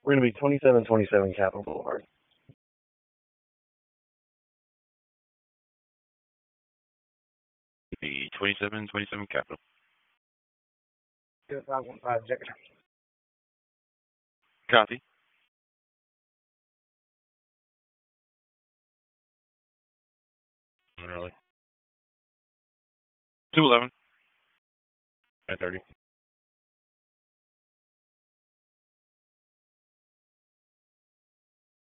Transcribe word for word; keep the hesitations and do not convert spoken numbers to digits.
We're going to be twenty-seven twenty-seven Capitol Boulevard. The twenty-seven twenty-seven Capitol. five one five, check. Copy. Really? two eleven. nine thirty.